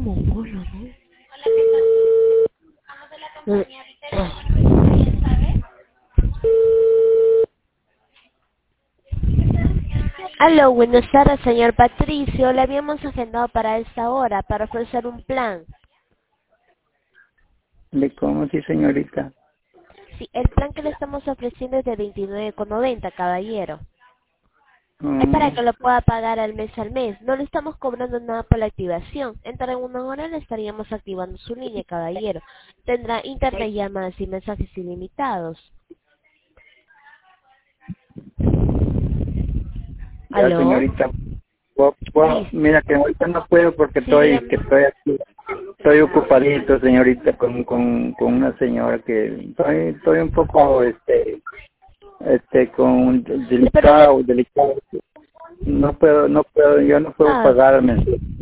mongolo, ¿no? Aló, buenas tardes, señor Patricio. Le habíamos agendado para esta hora, para ofrecer un plan. ¿De cómo sí, señorita? Sí, el plan que le estamos ofreciendo es de 29,90, caballero. Es para Mm, que lo pueda pagar al mes. No le estamos cobrando nada por la activación. Dentro de una hora le estaríamos activando su línea, caballero. Tendrá internet, llamadas y mensajes ilimitados. ya, ¿Aló? señorita. Listo. Mira que ahorita no puedo porque Sí, dígame. estoy aquí. Estoy ocupadito, señorita, con una señora que estoy un poco, Pero le... delicado. Yo no puedo Ah, pagarme.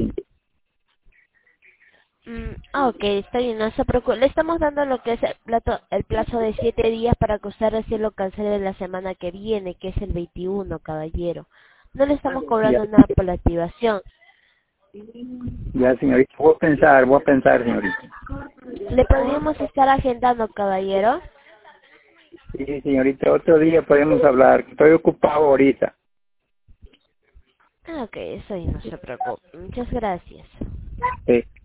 ok, está bien, no se preocupe. Le estamos dando lo que es el plazo de 7 días para que usted recién lo cancele la semana que viene, que es el 21, caballero. No le estamos Ya, cobrando nada por la activación. ya, señorita, voy a pensar, señorita. ¿Le podríamos estar agendando, caballero? Sí, señorita, otro día podemos hablar. Estoy ocupado ahorita. Ah, ok, eso ahí no se preocupe. Muchas gracias. Sí.